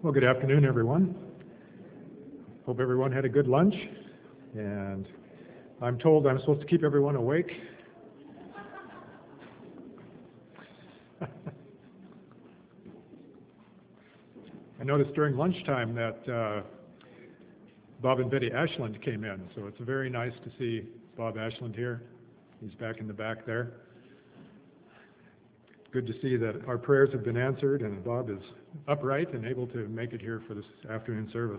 Well, good afternoon, everyone. Hope everyone had a good lunch. And I'm told I'm supposed to keep everyone awake. I noticed during lunchtime that Bob and Betty Ashland came in, so it's very nice to see Bob Ashland here. He's back in the back there. Good to see that our prayers have been answered and Bob is upright and able to make it here for this afternoon service.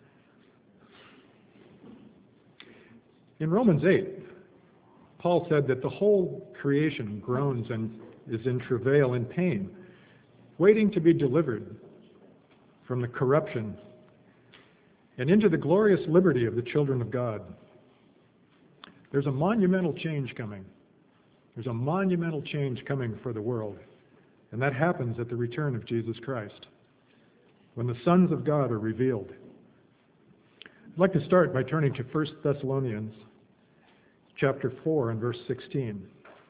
In Romans 8, Paul said that the whole creation groans and is in travail and pain, waiting to be delivered from the corruption and into the glorious liberty of the children of God. There's a monumental change coming. There's a monumental change coming for the world, and that happens at the return of Jesus Christ, when the sons of God are revealed. I'd like to start by turning to 1 Thessalonians chapter 4 and verse 16.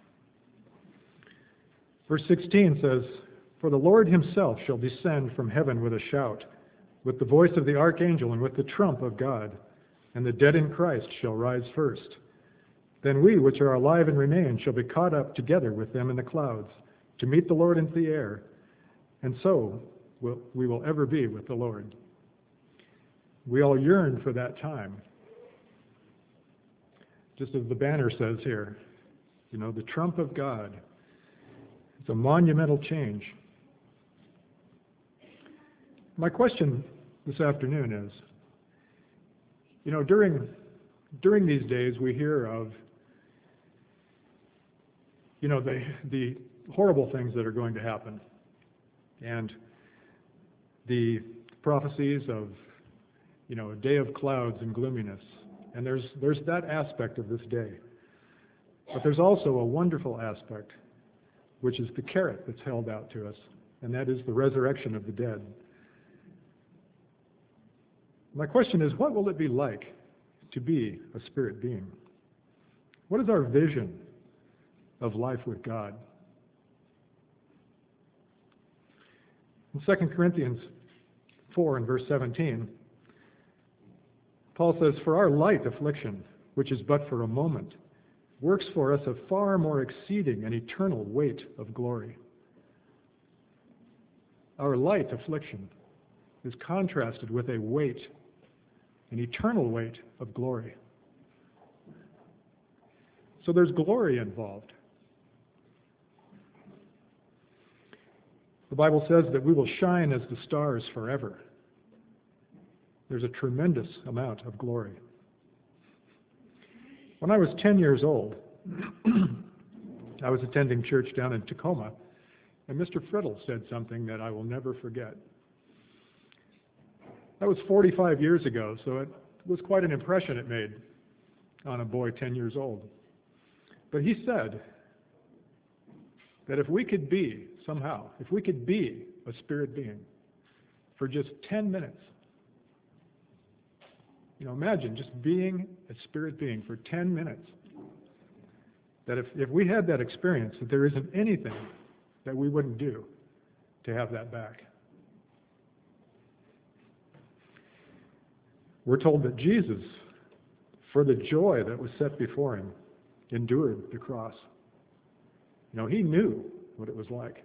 Verse 16 says, "For the Lord himself shall descend from heaven with a shout, with the voice of the archangel and with the trump of God, and the dead in Christ shall rise first. Then we which are alive and remain shall be caught up together with them in the clouds, to meet the Lord into the air, and so we will ever be with the Lord." We all yearn for that time. Just as the banner says here, the trump of God. It's a monumental change. My question this afternoon is, during these days we hear of the horrible things that are going to happen, and the prophecies of a day of clouds and gloominess, and there's that aspect of this day. But there's also a wonderful aspect, which is the carrot that's held out to us, and that is the resurrection of the dead. My question is, what will it be like to be a spirit being? What is our vision of life with God? In 2 Corinthians 4 and verse 17, Paul says, "For our light affliction, which is but for a moment, works for us a far more exceeding and eternal weight of glory." Our light affliction is contrasted with a weight, an eternal weight of glory. So there's glory involved. The Bible says that we will shine as the stars forever. There's a tremendous amount of glory. When I was 10 years old, I was attending church down in Tacoma, and Mr. Friddle said something that I will never forget. That was 45 years ago, so it was quite an impression it made on a boy 10 years old. But he said that if we could be a spirit being for just 10 minutes, imagine just being a spirit being for 10 minutes, that if we had that experience, that there isn't anything that we wouldn't do to have that back. We're told that Jesus, for the joy that was set before him, endured the cross. He knew what it was like.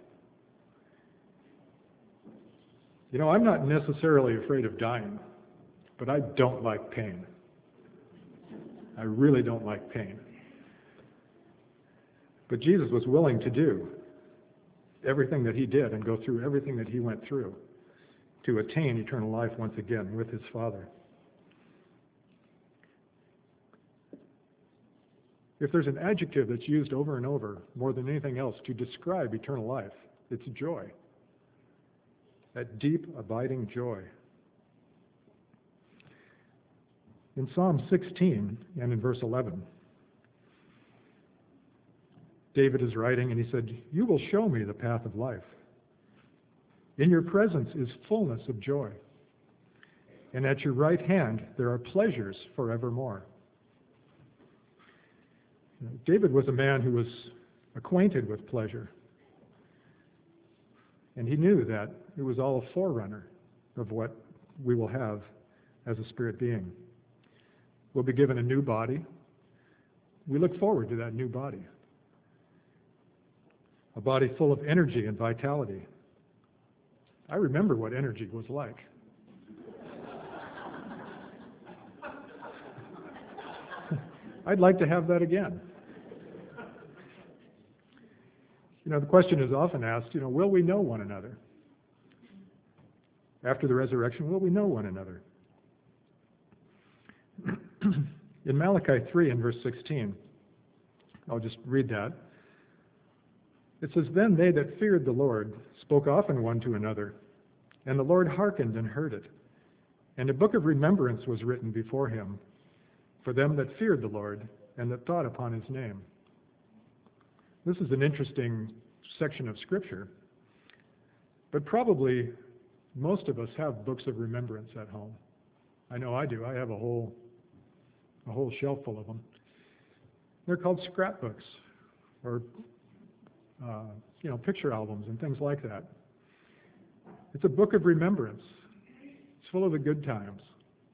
I'm not necessarily afraid of dying, but I don't like pain. I really don't like pain. But Jesus was willing to do everything that he did and go through everything that he went through to attain eternal life once again with his Father. If there's an adjective that's used over and over more than anything else to describe eternal life, it's joy. That deep, abiding joy. In Psalm 16 and in verse 11, David is writing and he said, "You will show me the path of life. In your presence is fullness of joy, and at your right hand there are pleasures forevermore." David was a man who was acquainted with pleasure. And he knew that it was all a forerunner of what we will have as a spirit being. We'll be given a new body. We look forward to that new body. A body full of energy and vitality. I remember what energy was like. I'd like to have that again. The question is often asked, will we know one another? After the resurrection, will we know one another? In Malachi 3 and verse 16, I'll just read that. It says, "Then they that feared the Lord spoke often one to another, and the Lord hearkened and heard it. And a book of remembrance was written before him for them that feared the Lord and that thought upon his name." This is an interesting section of Scripture, but probably most of us have books of remembrance at home. I know I do. I have a whole shelf full of them. They're called scrapbooks, or picture albums and things like that. It's a book of remembrance. It's full of the good times.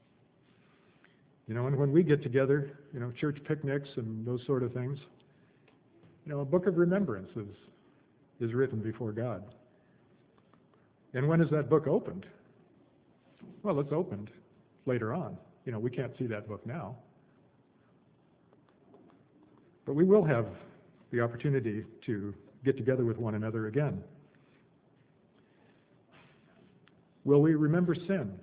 And when we get together, church picnics and those sort of things, a book of remembrance is written before God. And when is that book opened? Well, it's opened later on. We can't see that book now. But we will have the opportunity to get together with one another again. Will we remember sin?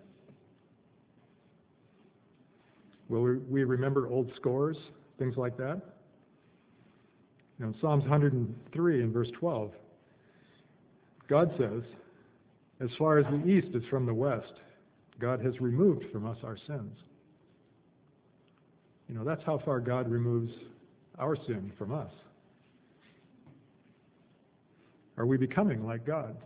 Will we remember old scores, things like that? In Psalms 103 and verse 12, God says, "As far as the east is from the west, God has removed from us our sins." That's how far God removes our sin from us. Are we becoming like God?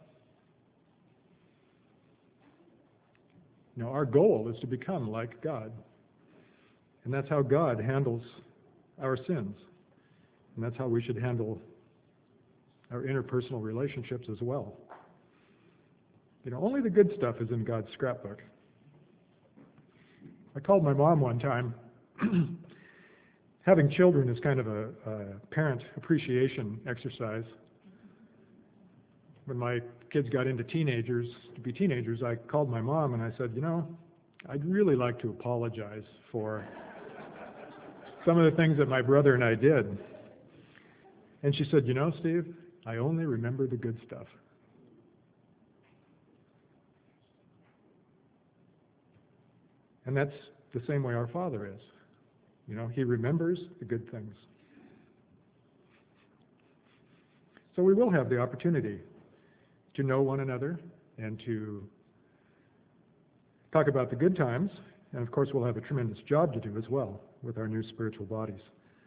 Our goal is to become like God. And that's how God handles our sins. And that's how we should handle our interpersonal relationships as well. Only the good stuff is in God's scrapbook. I called my mom one time. Having children is kind of a parent appreciation exercise. When my kids got to be teenagers, I called my mom and I said, I'd really like to apologize for some of the things that my brother and I did. And she said, Steve, I only remember the good stuff. And that's the same way our Father is. He remembers the good things. So we will have the opportunity to know one another and to talk about the good times. And of course, we'll have a tremendous job to do as well with our new spiritual bodies.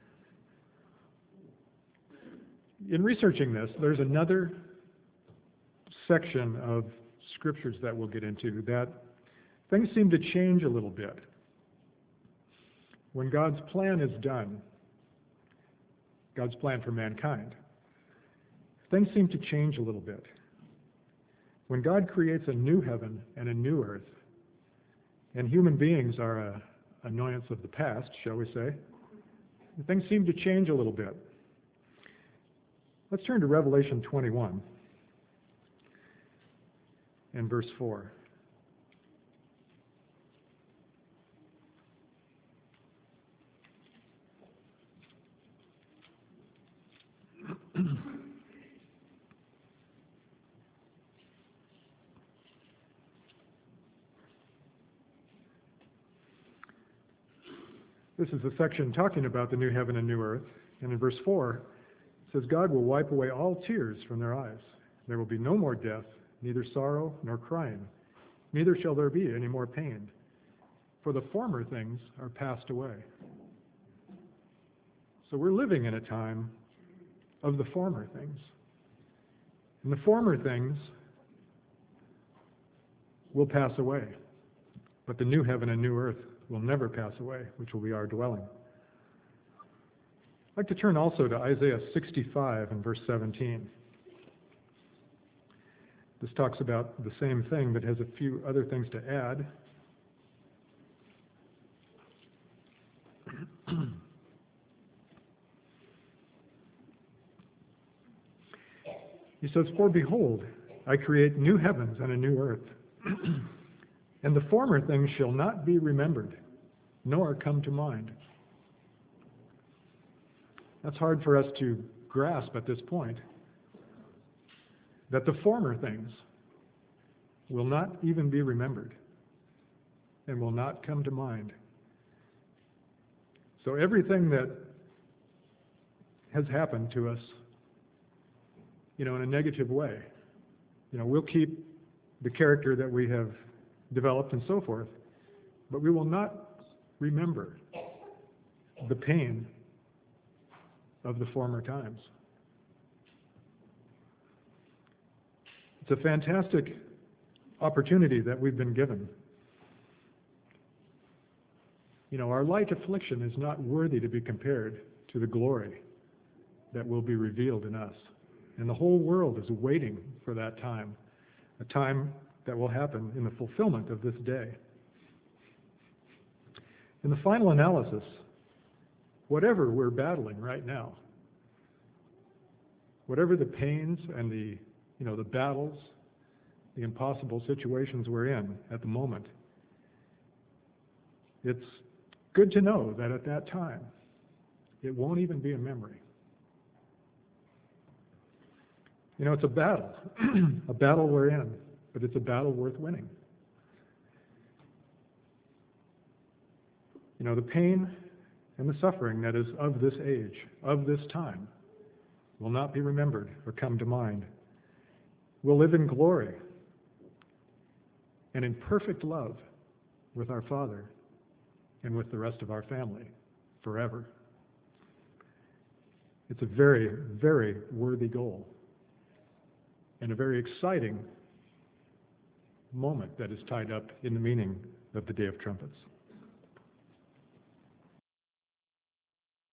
In researching this, there's another section of scriptures that we'll get into that things seem to change a little bit. When God's plan is done, God's plan for mankind, things seem to change a little bit. When God creates a new heaven and a new earth, and human beings are an annoyance of the past, shall we say, things seem to change a little bit. Let's turn to Revelation 21 and verse 4. This is a section talking about the new heaven and new earth. And in verse 4, it says, God will wipe away all tears from their eyes. There will be no more death, neither sorrow nor crying. Neither shall there be any more pain. For the former things are passed away. So we're living in a time of the former things. And the former things will pass away. But the new heaven and new earth will never pass away, which will be our dwelling. I'd like to turn also to Isaiah 65 and verse 17. This talks about the same thing but has a few other things to add. He says, "For behold, I create new heavens and a new earth, and the former things shall not be remembered, nor come to mind." That's hard for us to grasp at this point, that the former things will not even be remembered and will not come to mind. So everything that has happened to us, in a negative way, we'll keep the character that we have developed and so forth, but we will not remember the pain of the former times. It's a fantastic opportunity that we've been given. Our light affliction is not worthy to be compared to the glory that will be revealed in us. And the whole world is waiting for that time, a time that will happen in the fulfillment of this day. In the final analysis, whatever we're battling right now, whatever the pains and the battles, the impossible situations we're in at the moment, it's good to know that at that time, it won't even be a memory. It's a battle, a battle we're in, but it's a battle worth winning. The pain and the suffering that is of this age, of this time, will not be remembered or come to mind. We'll live in glory and in perfect love with our Father and with the rest of our family forever. It's a very, very worthy goal and a very exciting moment that is tied up in the meaning of the Day of Trumpets.